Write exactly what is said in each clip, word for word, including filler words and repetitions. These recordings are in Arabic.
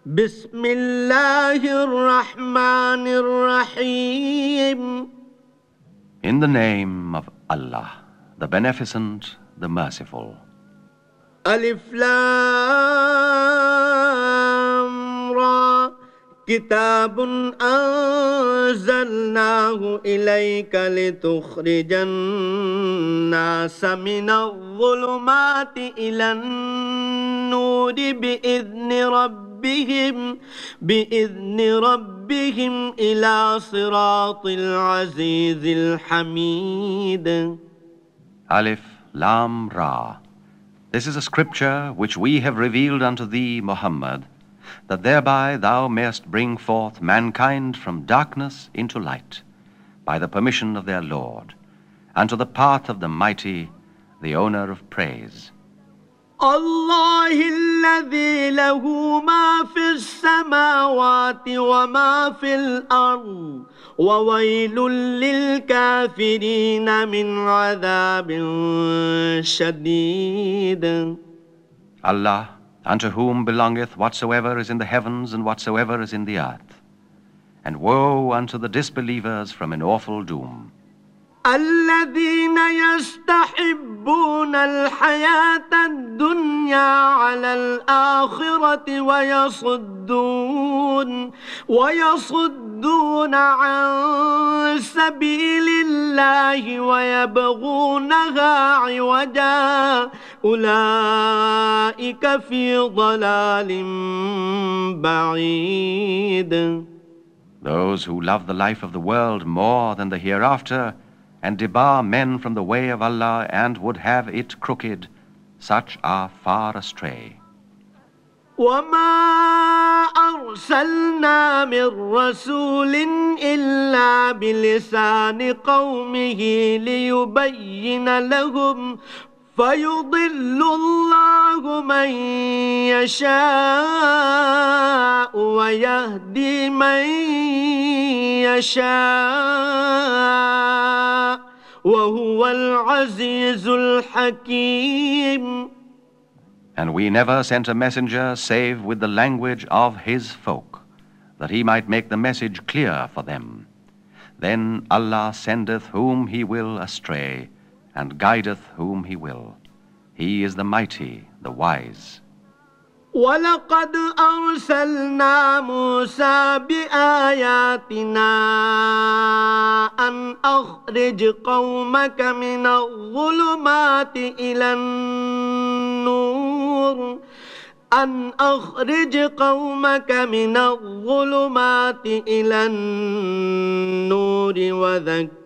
بسم الله الرحمن الرحيم. In the name of Allah, the Beneficent, the Merciful. ألف لام را كتاب أنزلناه إليك لتخرج الناس من الظلمات إلى النور بإذن ربهم بإذن ربهم إلى صراط العزيز الحميد. Alif Lam Ra. This is a scripture which we have revealed unto thee, Muhammad, that thereby thou mayest bring forth mankind from darkness into light, by the permission of their Lord, unto the path of the mighty, the owner of praise. الله الذي له ما في السماوات وما في الأرض وويل للكافرين من عذاب شديد. Allah, unto whom belongeth whatsoever is in the heavens and whatsoever is in the earth, and woe unto the disbelievers from an awful doom. الذين يستحبون الحياة الدنيا على الآخرة ويصدون ويصدون عن سبيل الله ويبغونها عوجا أولئك في ضلال بعيد. Those who love the life of the world more than the hereafter, and debar men from the way of Allah and would have it crooked, such are far astray. وما أرسلنا من رسول إلا بلسان قومه ليبين لهم فيضل الله من يشاء ويهدي من يشاء وهو العزيز الحكيم. And we never sent a messenger save with the language of his folk, that he might make the message clear for them. Then Allah sendeth whom he will astray, and guideth whom he will. He is the mighty, the wise. ولقد أرسلنا موسى بآياتنا أن أخرج قومك من الظلمات إلى النور أن أخرج قومك من الظلمات إلى النور وذكرهم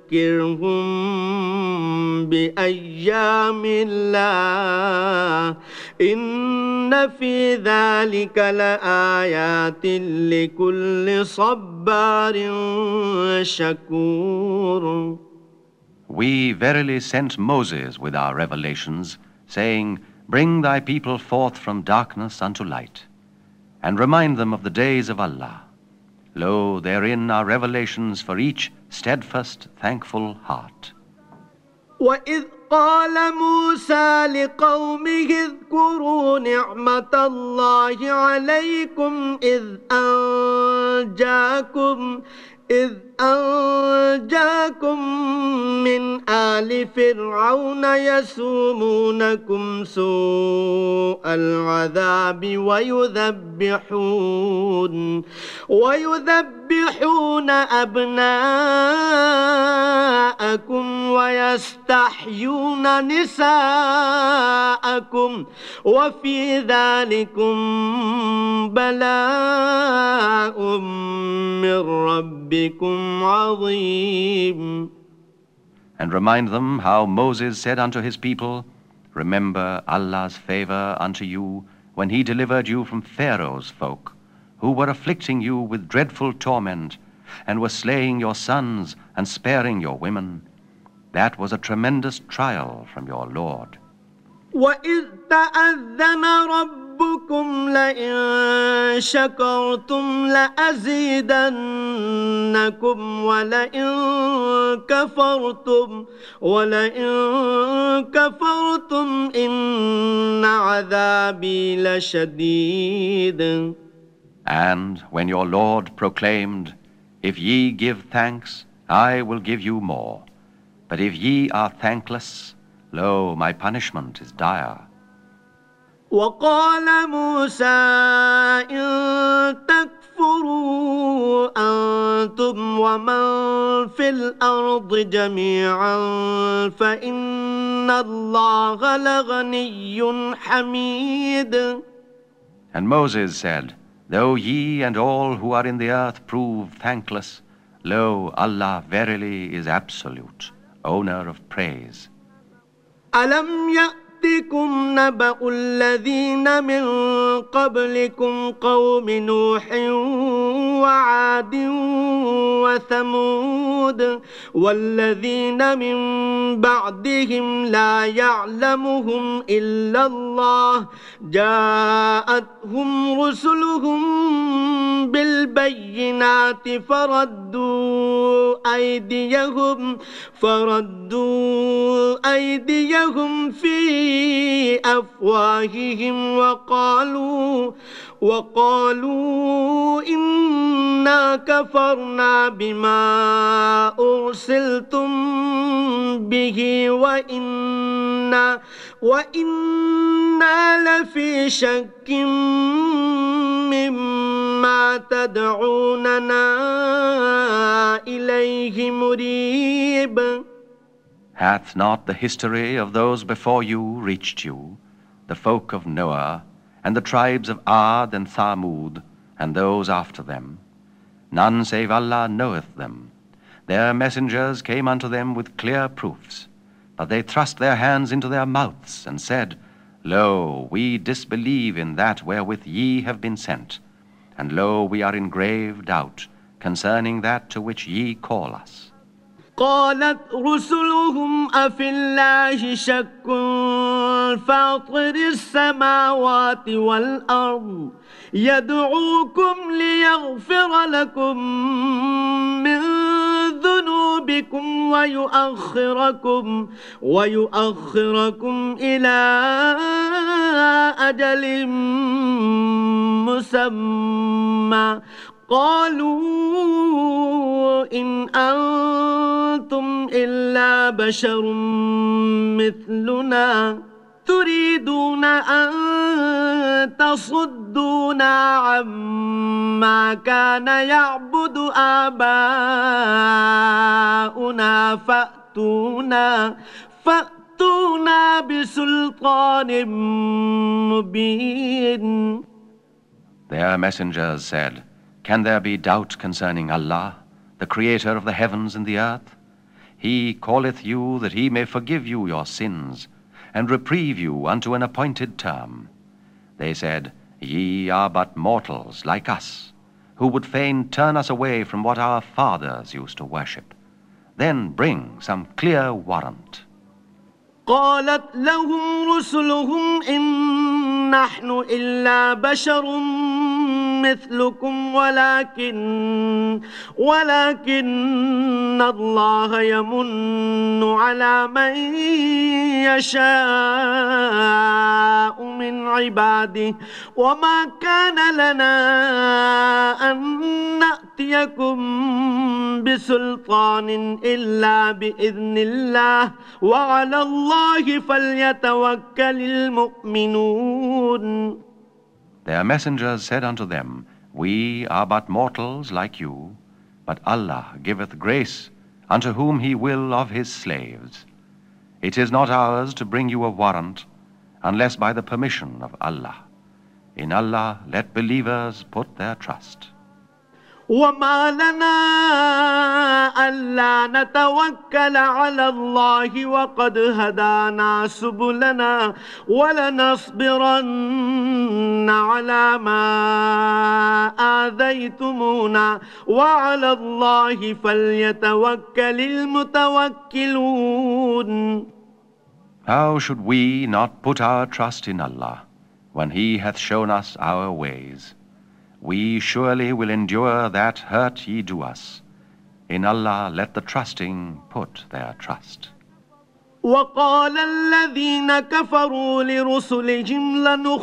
بأيام الله إن في ذلك لآيات لكل صبار شكور. We verily sent Moses with our revelations, saying, Bring thy people forth from darkness unto light, and remind them of the days of Allah. Lo, therein are revelations for each steadfast, thankful heart. وإذ قال موسى لقومه اذكروا نعمة الله عليكم إذ أنجاكم إذ أنجاكم من آل فرعون يسومونكم سوء العذاب ويذبحون ويذبحون أبناءكم ويستحيون نساءكم وفي ذلكم بلاء من ربكم عظيم. And remind them how Moses said unto his people, Remember Allah's favor unto you when he delivered you from Pharaoh's folk, who were afflicting you with dreadful torment, and were slaying your sons and sparing your women. That was a tremendous trial from your Lord. وَإِذْ تَأَذَّنَ رَبُّكُمْ لَئِن شَكَرْتُمْ لَأَزِيدَنَّكُمْ وَلَئِن كَفَرْتُمْ وَلَئِن كَفَرْتُمْ إِنَّ عَذَابِي لَشَدِيدٌ. And when your Lord proclaimed, If ye give thanks, I will give you more. But if ye are thankless, lo, my punishment is dire. وقال موسى إن تكفروا أنتم ومن في الأرض جميعا فإن الله لغني حميد. And Moses said, Though ye and all who are in the earth prove thankless, lo, Allah verily is absolute, owner of praise. ألم يأتكم نبأ الذين من قبلكم قوم نوح وعاد وثمود والذين من بعدهم لا يعلمهم إلا الله جاءتهم رسلهم بالبينات فردوا أيديهم فردوا أيديهم في أفواههم وقالوا وقالوا إنا كفرنا بما أرسلتم به وإنا وإنا لفي شك مما تدعوننا إليه مريب. Hath not the history of those before you reached you, the folk of Noah, and the tribes of Ad and Thamud, and those after them? None save Allah knoweth them. Their messengers came unto them with clear proofs, but they thrust their hands into their mouths, and said, Lo, we disbelieve in that wherewith ye have been sent, and lo, we are in grave doubt concerning that to which ye call us. قالت رسلهم أفي الله شك فاطر السماوات والأرض يدعوكم ليغفر لكم من ذنوبكم ويؤخركم ويؤخركم إلى أجل مسمى قالوا إن أنتم إلا بشر مثلنا تريدون أن تصدونا عما كان يعبد آباؤنا فأتونا فأتونا بسلطان مبين. Their messengers said, Can there be doubt concerning Allah, the Creator of the heavens and the earth? He calleth you that he may forgive you your sins, and reprieve you unto an appointed term. They said, Ye are but mortals like us, who would fain turn us away from what our fathers used to worship. Then bring some clear warrant. قالت لهم رسلهم إن نحن إلا بشر مثلكم ولكن ولكن الله يمن على من يشاء من عباده وما كان لنا أن نأتيكم بسلطان إلا بإذن الله وعلى الله فليتوكل المؤمنون. Their messengers said unto them, We are but mortals like you, but Allah giveth grace unto whom he will of his slaves. It is not ours to bring you a warrant, unless by the permission of Allah. In Allah let believers put their trust. وما لنا ألا نتوكل على الله وقد هدانا سبلنا ولنصبرن على ما آذيتمونا وعلى الله فليتوكل المتوكلون. How should we not put our trust in Allah when He hath shown us our ways? We surely will endure that hurt ye do us. In Allah let the trusting put their trust. وقال الذين كفروا لرسلهم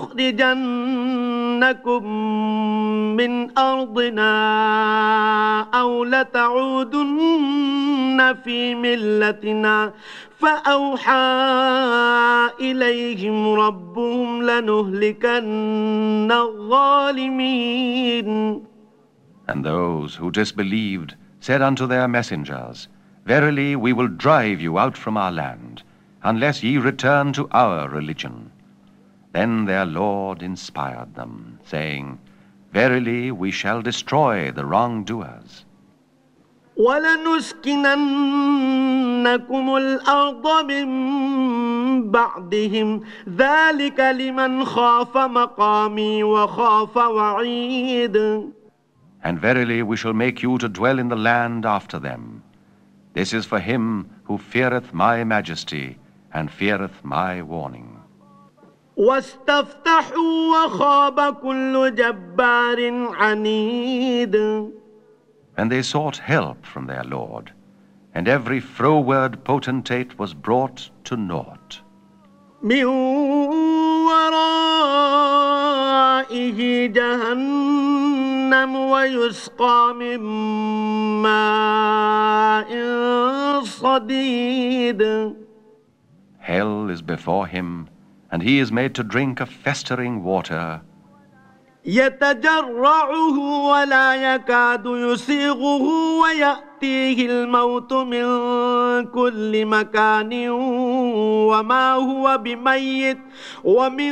لنخرجنكم من أرضنا أو لتعودن في ملتنا فأوحى إليهم ربهم لنهلكن الظالمين. And those who disbelieved said unto their messengers, Verily we will drive you out from our land, unless ye return to our religion. Then their Lord inspired them, saying, Verily we shall destroy the wrongdoers. وَلَنُسْكِنَنَّكُمُ الْأَرْضَ مِنْ بَعْدِهِمْ ذَلِكَ لِمَنْ خَافَ مَقَامِي وَخَافَ وَعِيدٍ. And verily we shall make you to dwell in the land after them. This is for him who feareth my majesty and feareth my warning. وَاسْتَفْتَحُوا وَخَابَ كُلُّ جَبَّارٍ عَنِيدٍ. And they sought help from their Lord, and every froward potentate was brought to naught. مِنْ وَرَائِهِ جَهَنَّمُ وَيُسْقَى مِنْ مَاءٍ صَدِيدٍ. Hell is before him, and he is made to drink of festering water. يتجرعه ولا يكاد يسيغه ويأتيه الموت من كل مكان وما هو بميت ومن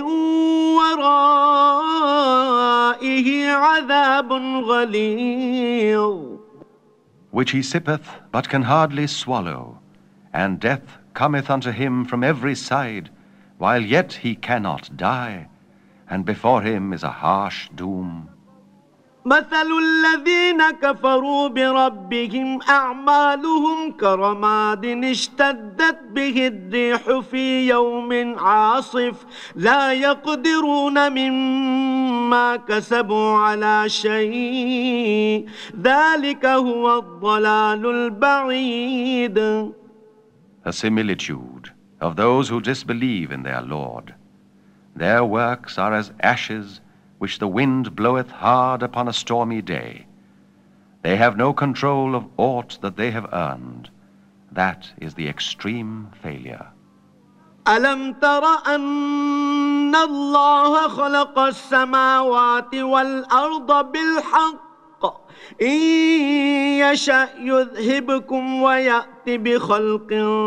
ورائه عذاب غليظ. Which he sippeth, but can hardly swallow, and death cometh unto him from every side, while yet he cannot die. And before him is a harsh doom. مثل الذين كفروا بربهم أعمالهم كرماد اشتدت به الريح في يوم عاصف لا يقدرون مما كسبوا على شيء ذلك هو الضلال البعيد. A similitude of those who disbelieve in their Lord. Their works are as ashes which the wind bloweth hard upon a stormy day. They have no control of aught that they have earned. That is the extreme failure. ألم تر أن الله خلق السماوات والأرض بالحق إن يشأ يذهبكم ويأتي بخلق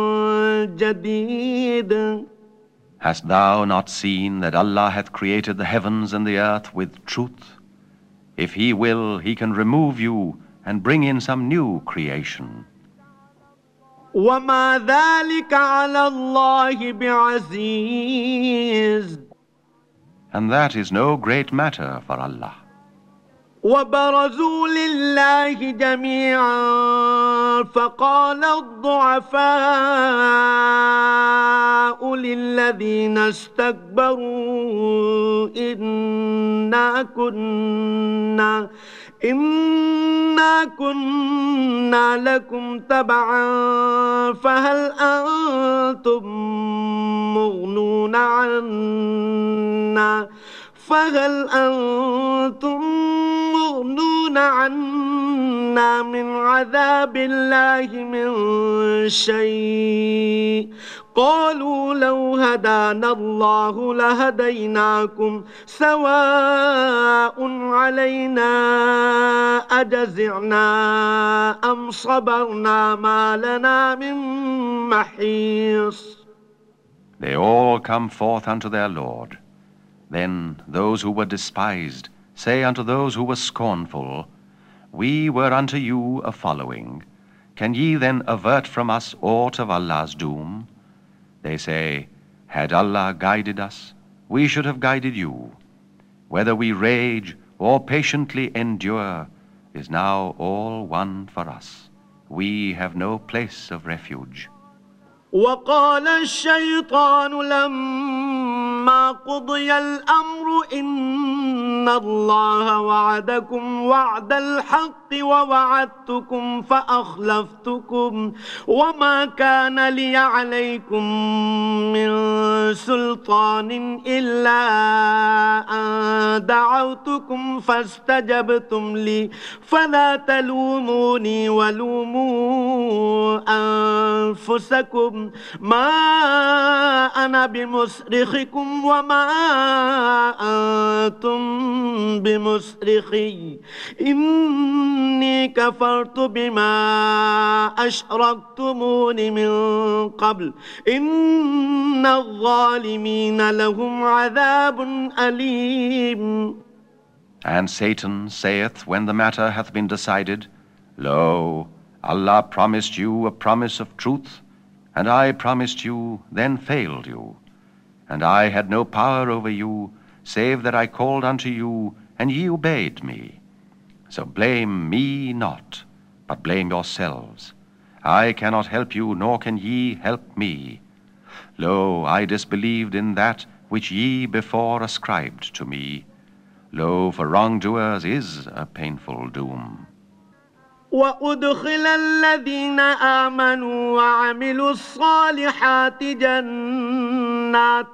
جديد. Hast thou not seen that Allah hath created the heavens and the earth with truth? If He will, He can remove you and bring in some new creation. وَمَا ذَلِكَ عَلَى اللَّهِ بِعَزِيزٍ. And that is no great matter for Allah. وبرزوا لله جميعا فقال الضعفاء للذين استكبروا إنا كنا إنا كنا لكم تبعا فهل أنتم مغنون عنا فهل أنتم مغنون عنا من عذاب الله من شيء قالوا لو هدانا الله لهديناكم سواء علينا أجزعنا أم صبرنا ما لنا من محيص. They all come forth unto their Lord. Then those who were despised say unto those who were scornful, We were unto you a following. Can ye then avert from us aught of Allah's doom? They say, Had Allah guided us, we should have guided you. Whether we rage or patiently endure is now all one for us. We have no place of refuge. وقال الشيطان لما قضي الأمر إن الله وعدكم وعد الحق ووعدتكم فأخلفتكم وما كان لي عليكم من سلطان إلا أن دعوتكم فاستجبتم لي فلا تلوموني ولوموا أنفسكم ما أنا بمصرخكم وما أنتم بمصرخي إني كفرت بما أشركتمون من قبل إن الظالمين لهم عذاب أليم. And Satan saith, when the matter hath been decided, Lo, Allah promised you a promise of truth, and I promised you, then failed you. And I had no power over you, save that I called unto you, and ye obeyed me. So blame me not, but blame yourselves. I cannot help you, nor can ye help me. Lo, I disbelieved in that which ye before ascribed to me. Lo, for wrongdoers is a painful doom. وأدخل الذين آمنوا وعملوا الصالحات جنات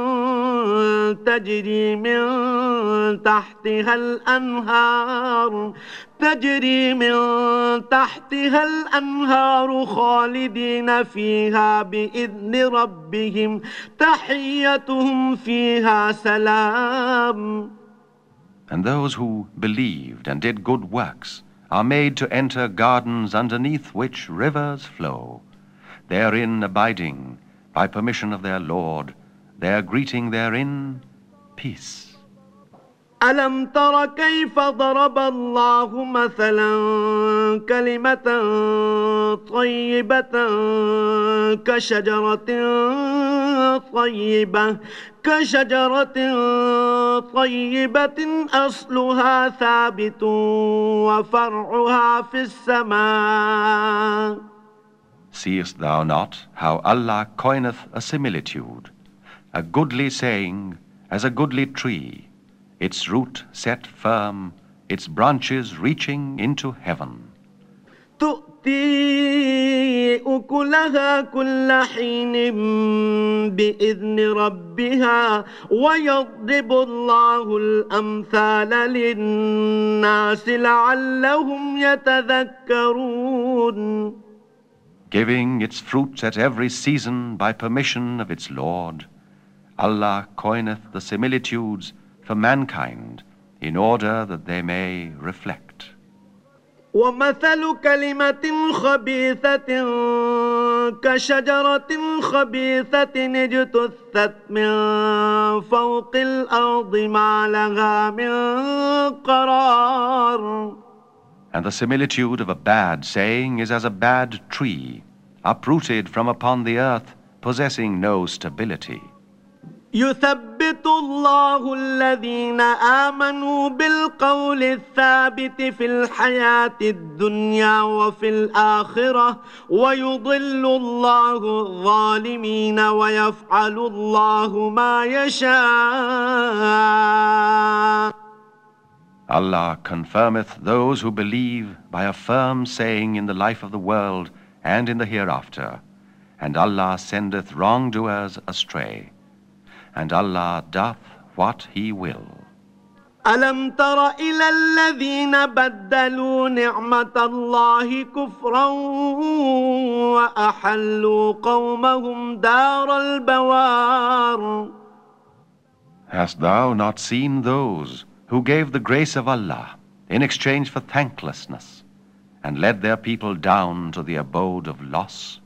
تجري من تحتها الأنهار تجري من تحتها الأنهار خالدين فيها بإذن ربهم تحيتهم فيها سلام. And those who believed and did good works are made to enter gardens underneath which rivers flow, therein abiding by permission of their Lord, their greeting therein, peace. ألم تر كيف ضرب الله مثلا كلمة طيبة كشجرة طيبة كشجرة طيبة أصلها ثابت وفرعها في السماء. Seest thou not how Allah coineth a similitude, a goodly saying as a goodly tree, its root set firm, its branches reaching into heaven. تؤتي أكلها كل حين بإذن ربها ويضرب الله الأمثال للناس لعلهم يتذكرون. Giving its fruits at every season by permission of its Lord, Allah coineth the similitudes for mankind in order that they may reflect. ومثل كلمة خبيثة كشجرة خبيثة اجتثت من فوق الأرض ما لها من قرار. And the similitude of a bad saying is as a bad tree, uprooted from upon the earth, possessing no stability. يثبت الله الذين آمنوا بالقول الثابت في الحياة الدنيا وفي الآخرة ويضل الله الظالمين ويفعل الله ما يشاء. Allah confirmeth those who believe by a firm saying in the life of the world and in the hereafter, and Allah sendeth wrongdoers astray. And Allah doth what He will. ألم تر إلى الذين بدلوا نعمة الله كفرا وأحلوا قومهم دار البوار. Hast thou not seen those who gave the grace of Allah in exchange for thanklessness and led their people down to the abode of loss?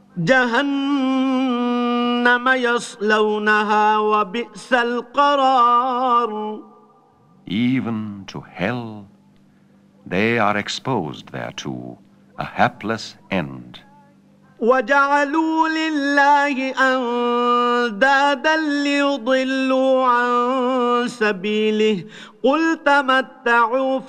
جهنم يصلونها وبئس القرار. Even to hell, they are exposed thereto, a hapless end. وجعلوا لله أندادا ليضلوا عن سبيله قل تمتعوا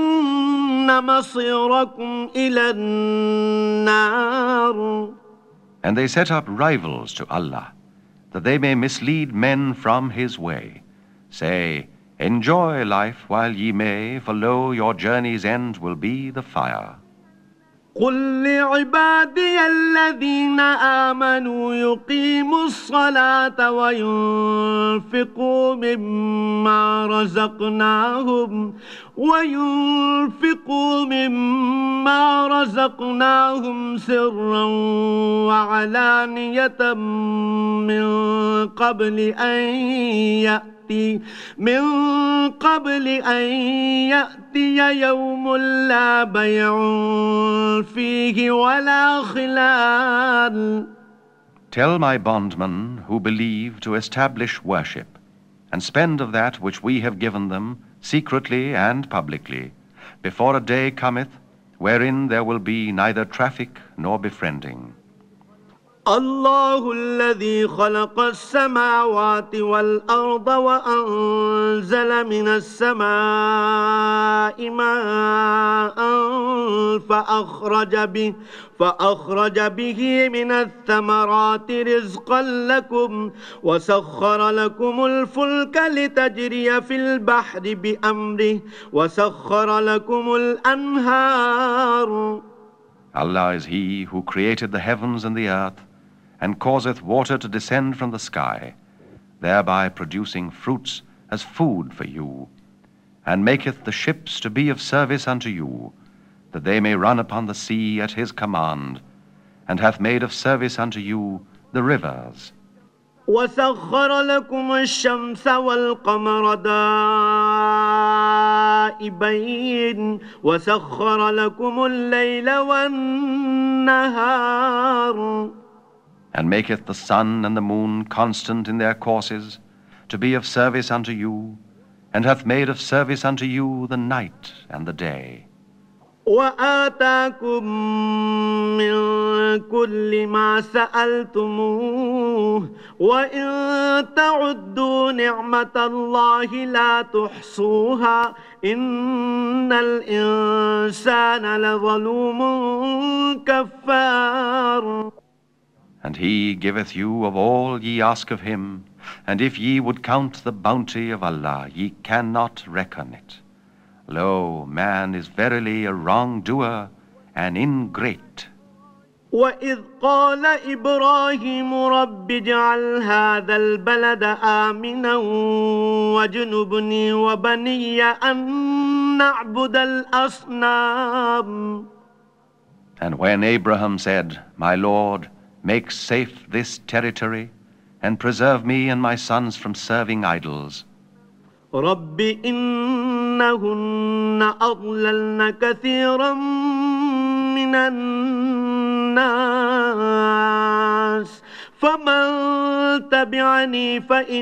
فإن مصيركم إلى النار. And they set up rivals to Allah, that they may mislead men from his way. Say, enjoy life while ye may, for lo, your journey's end will be the fire. قل لعبادي الذين آمنوا يقيموا الصلاة وينفقوا مما رزقناهم وينفقوا مما رزقناهم سرا وعلانية من قبل أن يأتي من قبل أن يأتي يوم لا بيع فيه ولا خلال. Tell my bondmen who believe to establish worship, and spend of that which we have given them, secretly and publicly, before a day cometh, wherein there will be neither traffic nor befriending. الله الذي خلق السماوات والأرض وأنزل من السماء ماء فأخرج به فأخرج به من الثمرات رزقا لكم وسخر لكم الفلك لتجري في البحر بأمره وسخر لكم الأنهار. Allah is He who created the heavens and the earth, and causeth water to descend from the sky, thereby producing fruits as food for you, and maketh the ships to be of service unto you, that they may run upon the sea at his command, and hath made of service unto you the rivers. وسخر لكم الشمس والقمر دائبين وسخر لكم الليل والنهار. And maketh the sun and the moon constant in their courses, to be of service unto you, and hath made of service unto you the night and the day. وآتاكم من كل ما سألتموه وإن تعدوا نعمة الله لا تحصوها إن الإنسان لظلوم كفار. And he giveth you of all ye ask of him, and if ye would count the bounty of Allah, ye cannot reckon it. Lo, man is verily a wrongdoer, an ingrate. وإذ قال إبراهيم رب اجعل هذا البلد آمنا واجنبني وبني أن نعبد الأصنام. And when Abraham said, My Lord, make safe this territory, and preserve me and my sons from serving idols. رب إنهن أضللن كثيرا من الناس فمن تبعني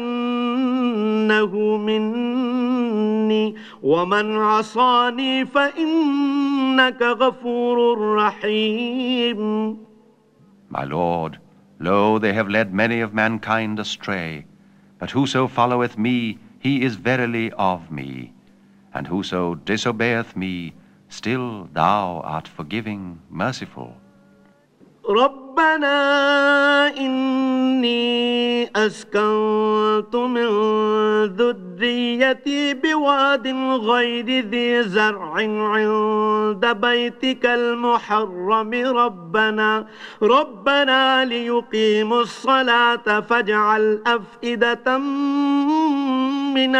فإنه مني ومن عصاني فإنك غفور رحيم. My Lord, lo, they have led many of mankind astray, but whoso followeth me, he is verily of me, and whoso disobeyeth me, still thou art forgiving, merciful. ربنا إني أسكنت من ذريتي بواد غير ذي زرع عند بيتك المحرم ربنا ربنا ليقيموا الصلاة فاجعل أفئدة من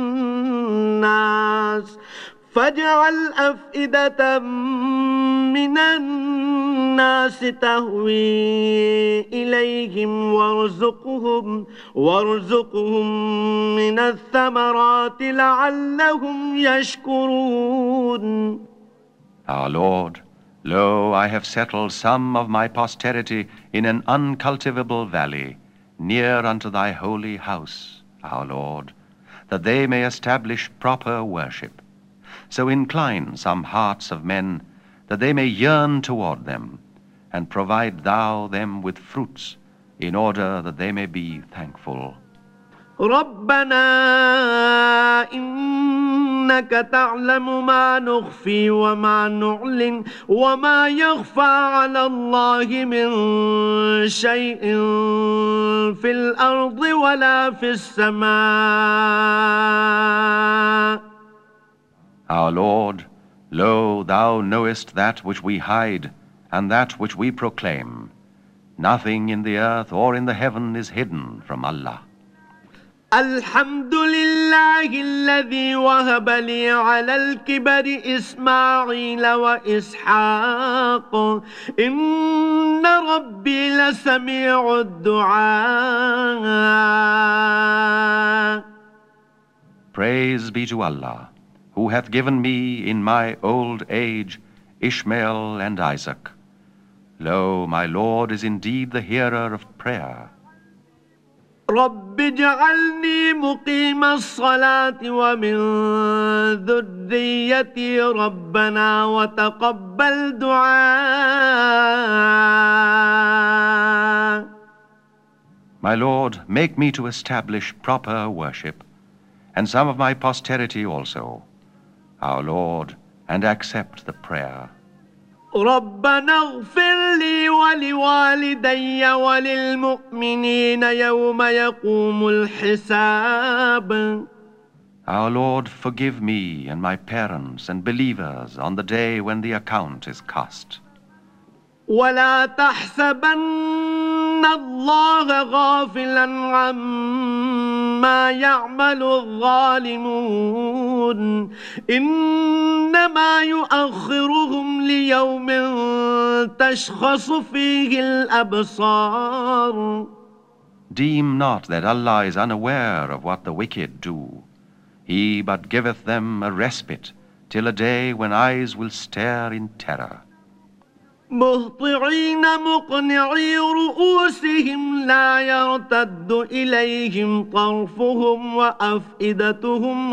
الناس فاجعل أفئدة من الناس تهوي إليهم وارزقهم وارزقهم من الثمرات لعلهم يشكرون. Our Lord, lo, I have settled some of my posterity in an uncultivable valley, near unto thy holy house, our Lord, that they may establish proper worship. So incline some hearts of men, that they may yearn toward them, and provide thou them with fruits, in order that they may be thankful. ربنا إنك تعلم ما نخفي وما نعلن وما يخفى على الله من شيء في الأرض ولا في السماء. Our Lord, lo, thou knowest that which we hide, and that which we proclaim. Nothing in the earth or in the heaven is hidden from Allah. الحمد لله الذي وهب لي على الكبر إسماعيل وإسحاق إن ربي لسميع الدعاء. Praise be to Allah, who hath given me in my old age Ishmael and Isaac. Lo, my Lord is indeed the hearer of prayer. رب اجعلني مقيم الصلاة ومن ذريتي ربنا وتقبل دعاء. My Lord, make me to establish proper worship, and some of my posterity also, our Lord, and accept the prayer. ربنا اغفر لي ولوالدي وللمؤمنين يوم يقوم الحساب. Our Lord, forgive me and my parents and believers on the day when the account is cast. ولا تحسبن الله غافلا عما يعمل الظالمون إنما يؤخرهم ليوم تشخص فيه الأبصار. Deem not that Allah is unaware of what the wicked do. He but giveth them a respite till a day when eyes will stare in terror. مهطعين مقنعي رؤوسهم لا يرتد إليهم طرفهم وأفئدتهم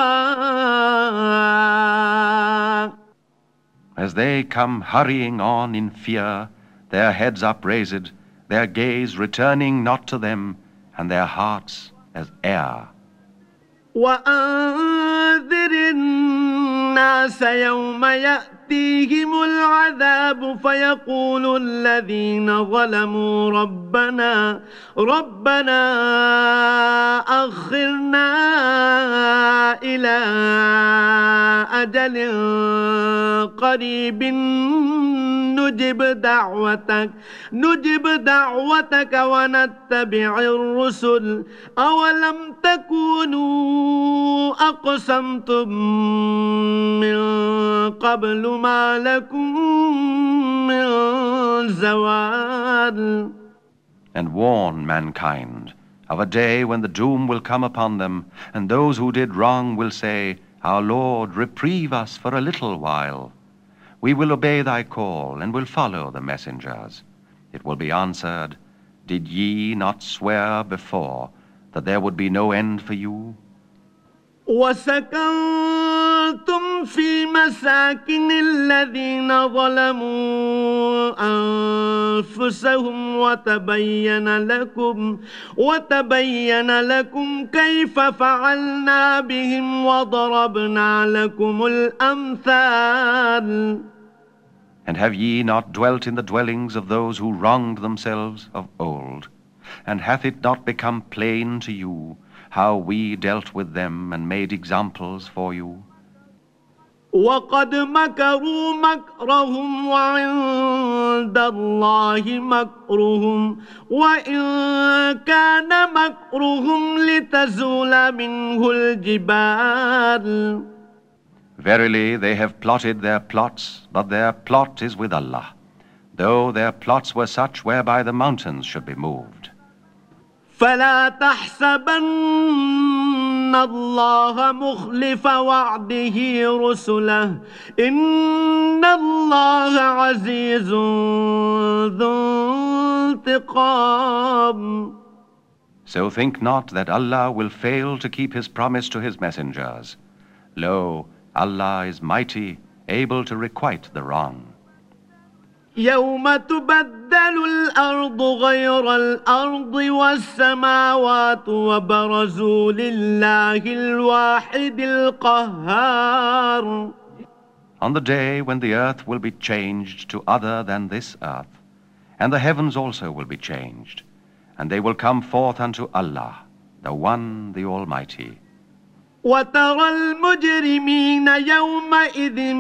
هواء. As they come hurrying on in fear, their heads upraised, their gaze returning not to them, and their hearts as air. وأنذر الناس يوم يأتيهم العذاب فيقول الذين ظلموا ربنا ربنا أخرنا إلى أجل قريب نجب دعوتك نجب دعوتك ونتبع الرسل أولم تكونوا أقسمتم من قبل ما لكم من زوال. And warn mankind of a day when the doom will come upon them, and those who did wrong will say, Our Lord, reprieve us for a little while. We will obey thy call and will follow the messengers. It will be answered, Did ye not swear before that there would be no end for you? وسكنتم في مساكن الذين ظلموا أنفسهم وتبين لكم وتبين لكم كيف فعلنا بهم وضربنا لكم الأمثال. And have ye not dwelt in the dwellings of those who wronged themselves of old? And hath it not become plain to you how we dealt with them and made examples for you? وقد مكروا مكرهم وعند الله مكرهم وإن كان مكرهم لتزول منه الجبال. Verily, they have plotted their plots, but their plot is with Allah, though their plots were such whereby the mountains should be moved. فلا تحسبن الله مخلف وعده رسله إن الله عزيز ذو انتقام. So think not that Allah will fail to keep his promise to his messengers. Lo, Allah is mighty, able to requite the wrong. يوم تبدل الأرض غير الأرض والسماوات وبرزوا لله الواحد القهار. On the day when the earth will be changed to other than this earth, and the heavens also will be changed, and they will come forth unto Allah, the One, the Almighty. وترى المجرمين يومئذ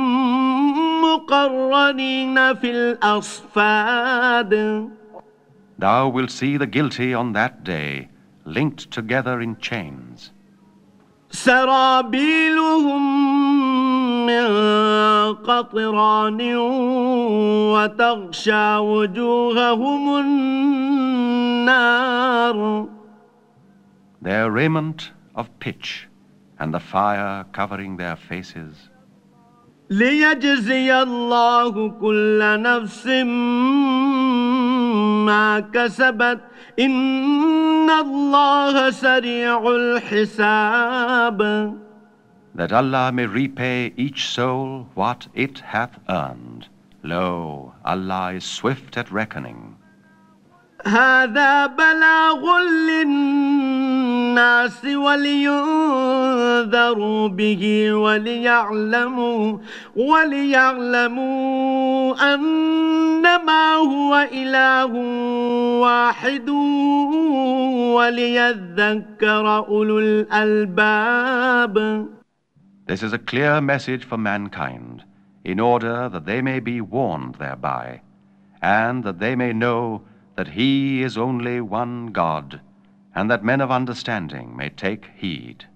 مقرنين في الأصفاد. Thou wilt see the guilty on that day linked together in chains. سرابيلهم من قطران وتغشى وجوههم النار. Their raiment of pitch, and the fire covering their faces. ليجزي الله كل نفس ما كسبت إن الله سريع الحساب. That Allah may repay each soul what it hath earned. Lo, Allah is swift at reckoning. هذا بلاغ للناس ولينذروا به وليعلموا وليعلموا أنما هو إله واحد وليذكر أولو الألباب. This is a clear message for mankind, in order that they may be warned thereby, and that they may know that He is only one God, and that men of understanding may take heed.